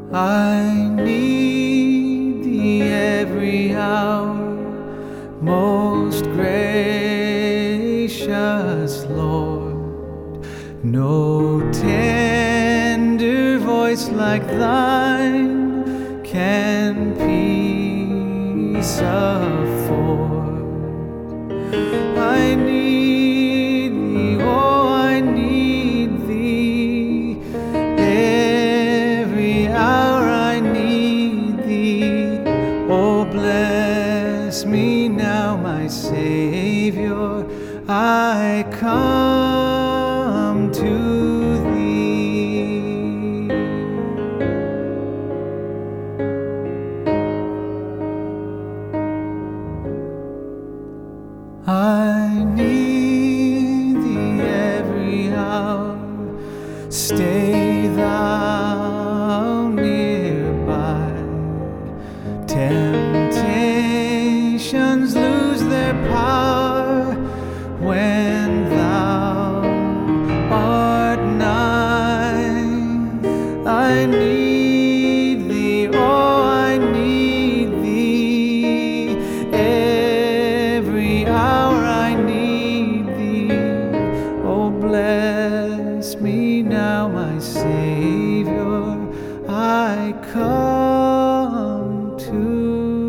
I need thee every hour, most gracious Lord. No tender voice like thine can peace afford. I need thee, oh, I need thee. Every hour I need thee. Oh, bless me now, my Savior. I come to I need thee every hour. Stay thou nearby. Temptations lose their power when thou art nigh. I need thee, oh, I need thee. Every hour I need thee. Oh, bless me now, my Savior. I come to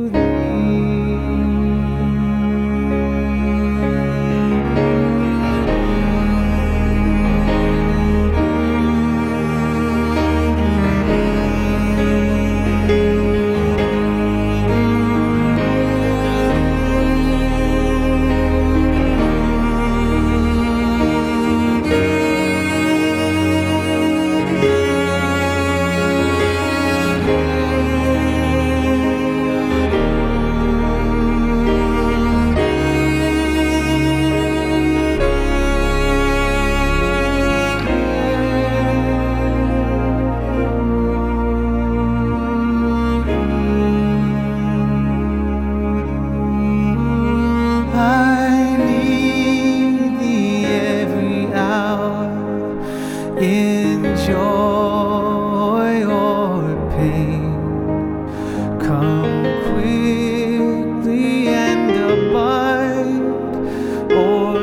in joy or pain. Come quickly and abide, or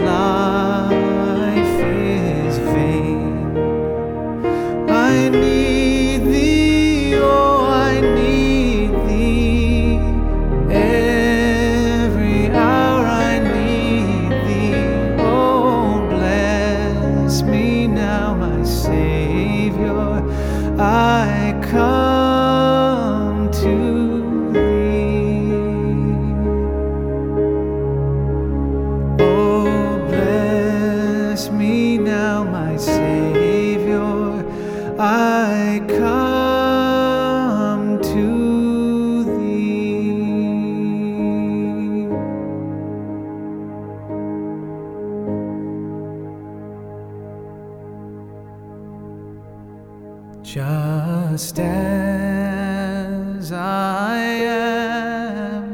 life is vain. I need thee, oh, I need thee. Every hour I need thee. Oh, bless me now, my Savior. I come to thee. Oh, bless me now, my Savior. I come to thee. Just as I am,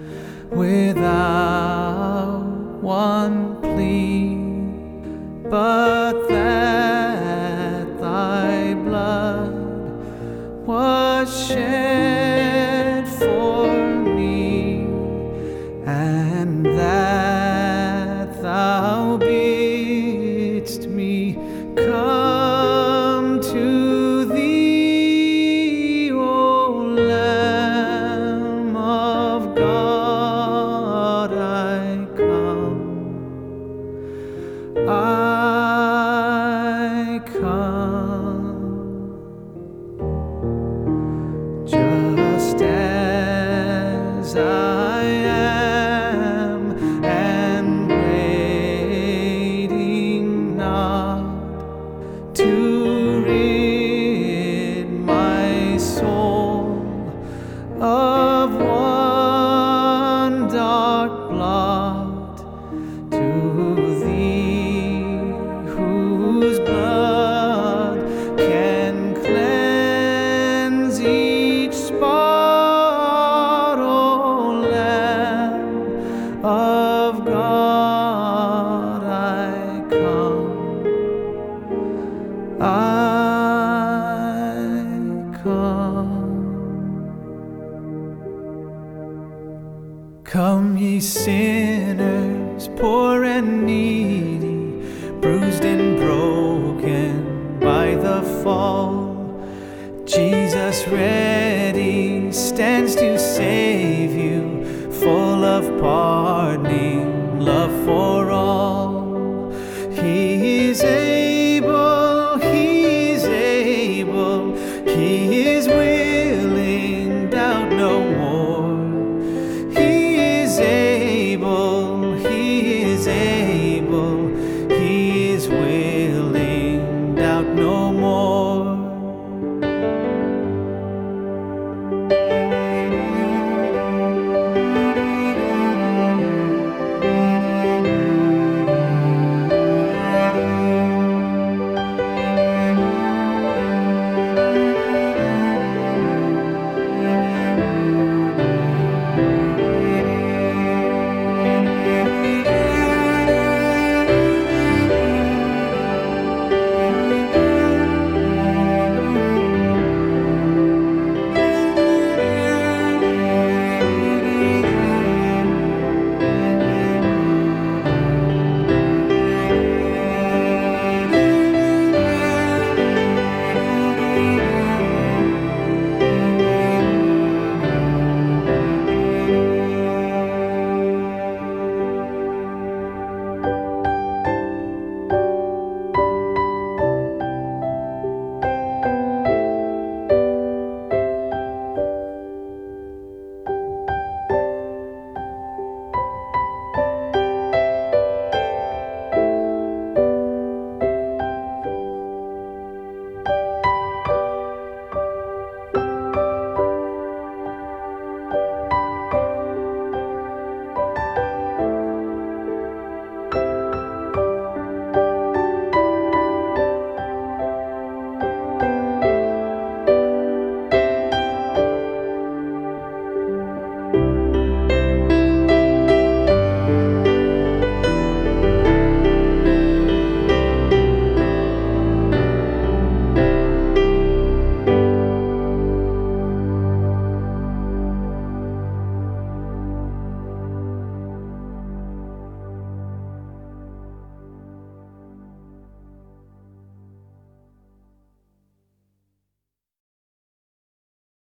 without one plea, but that thy blood was shed for me, and that thou bidst me come to thee, O Lamb of God, I come. I come. Just as I am, and waiting not to rid my soul of one dark blot, to thee whose blood bruised and broken by the fall. Jesus ready stands to save you, full of pardoning love for all.